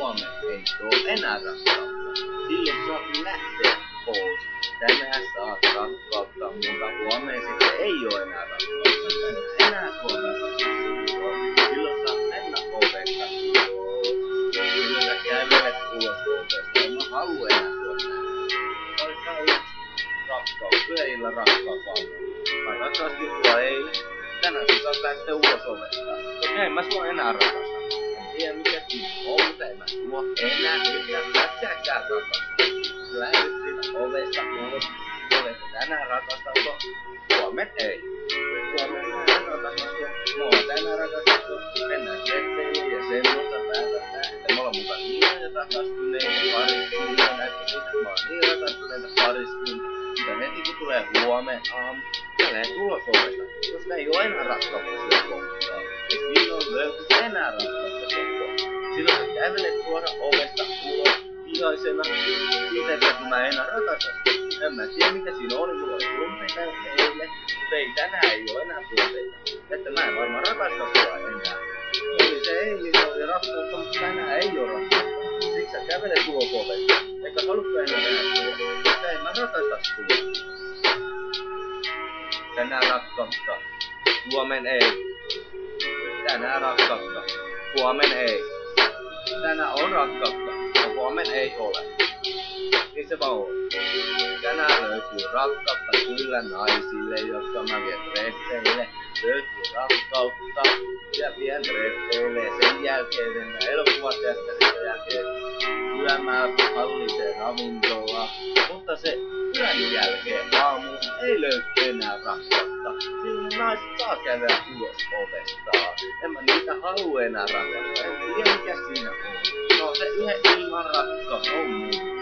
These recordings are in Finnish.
huomenna ei oo enää rakkautta. Silloin saat lähteä pois. Tänään saat rakkautta, mutta huomenna sitten ei oo enää rakkautta. Enää sua rakastaa. Silloin saat mennä ovesta ulos. Silloin sä kävelet ulos ovesta. En mä halua enää sua nähdä. Rakkaus, yhden illan rakkausvalvonta. Mä rakastin sua eilen. Tänään sä saat lähteä ulos ovesta. Okei, en mä sua enää rakasta. En tiedä mikä siinä on, mutta en mä sua enää yhtään pätkääkään rakasta. Sä lähdet siitä ovesta ulos. Olet tänään rakastaa sua. Huomen ei. Huomen mä en rakasta sua. Mä oon tänään rakastaa sua. Mennään treffeille ja semmoista päätetään, että me ollaan mukaan niin rakastuneita pariskuntia. Näyttää siitä, että mä oon niin rakastuneita pariskuntia. Mutta heti kun tulee huomen aamu, sä lähet ulos ovesta, koska ei oo enää rakkautta sua kohtaan. Ja silloin löytyy enää rakkautta sua kohtaan. Silloin sä kävelet suoraan ovesta ulos vihaisena siitä, että kun mä enää rakasta sua. En mä tiedä mikä siinä oli, mulla oli tunteita eilen, mutta ei tänään ei oo enää tunteita. Että mä en varmaan rakasta sua enää. Se oli se eilen, se oli rakkautta, mutta tänään ei oo rakkautta. Siksi sä kävelet ulos ovesta, eikä halukka enää nähdä sua. Koska en mä rakasta sua. Tänään rakkautta, huomen ei. Tänään rakkautta, huomen ei. Tänään on rakkautta, ja huomen ei ole. Niin se vaan on. Tänään löytyy rakkautta kyllä naisille, jotka mä vien treffeille. Löytyy rakkautta ja vien treffeille. Sen jälkeen mennään elokuvateatterista jälkeen syömään kalliseen ravintolaan. Mutta se yön jälkeen aamu ei löydy enää rakkautta. Silloin naiset saa käydä ulos ovestaan. En mä niitä halua enää rakastaa. En tiedä mikä siinä on. No se yhden ilman rakkaus on muuttua.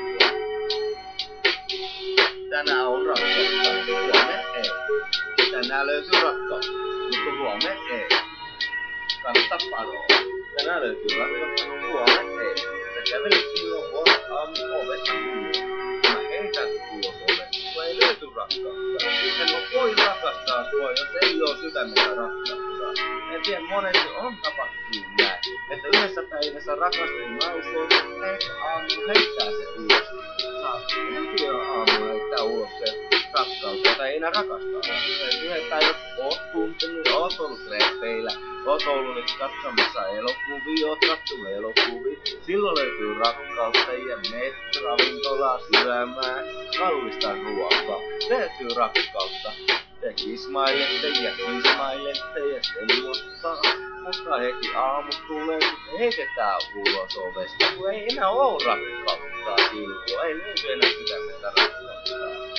Tänään on rakkautta, huomen ei. Tänään löytyy rakkautta, mutta huomen ei. Kannattaa paroa. Tänään löytyy rakkautta, huomen ei. Sä kävelet silloin huomen aamu ovesta ulos. Mä heitän ulos ovesta, kun ei löyty rakkautta. En voi rakastaa sua, jos ei oo sydämessä rakkautta. En tiedä, monesti on tapahtunut näin, että yhdessä päivässä rakastun naiseen, eikä aamulla heittää se ulos. Saat heti aamulla heittää ulos se rakkautta, jota ei enää rakastaa. Yhden päivän oot tuntenut, oot ollut treffeillä, oot ollut nyt katsomassa elokuvia, oot kattonut elokuvia. Silloin löytyy rakkautta ja meet ravintolaa syömään kallista ruokaa. Löytyy rakkautta. Te kismailette ja semmoista. Mutta heti aamu tulee, kun heitetään ulos ovesta, kun ei enää oo rakkautta silloin. Ei löydy enää sydämestä rakkautta.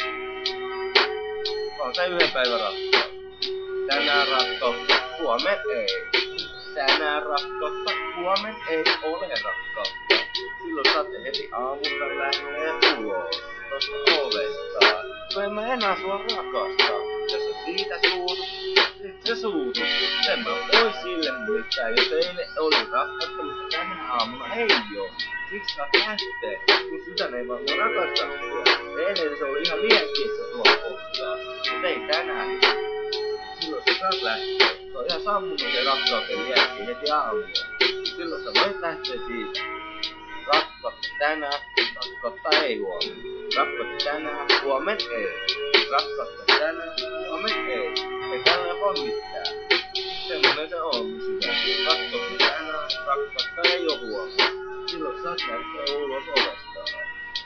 On se yhden päivän rakkautta. Tänään rakkautta, huomen ei. Tänään rakkautta, huomen ei ole rakkautta. Silloin saatte heti aamusta lähteä ulos tosta ovesta. Kun en mä enää sua rakastaa. Jos sä siitä suutut, sit sä suutut. En mä voi sille mitään, jos eilen oli rakkautta, mutta tänä aamuna ei oo. Siksi saat lähteä, kun sydän ei vaan rakasta sua. Eilen se oli ihan liekkiessä sua kohtaan, mut ei tänään. Silloin sä saat lähteä. Se on ihan sammunut se rakkauden liekki heti aamulla. Silloin sä voit lähteä siitä. Rakkautta tänään, rakkautta ei huomenna. Rakkautta tänään, huomen ei. Rakkautta tänään, huomen ei. Ei tällä ole mitään. Semmonen se on mun sydän. Rakkautta tänään, rakkautta ei oo huomenna. Silloin saat lähteä ulos ovestaan.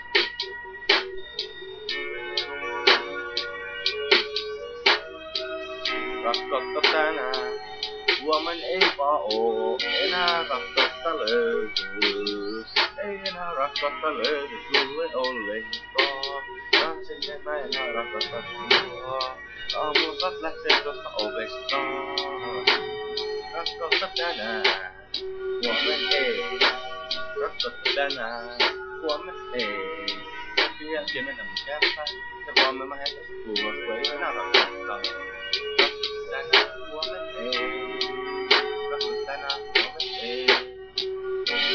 Rakkautta tänään, huomen ei vaan oo. Enää rakkautta löytyy. Ei enää rakkautta löydy sulle ollenkaan. Naiselle mä enää rakasta sua. Aamulla saat lähteä tosta ovestaan. Rakkautta tänään, huomen ei. Rakkautta tänään, huomen ei. Sen jälkeen mennä mun kämpään. Ja huomen mä heitän sut ulos, kun ei enää rakkautta. Rakkautta tänään, huomen ei.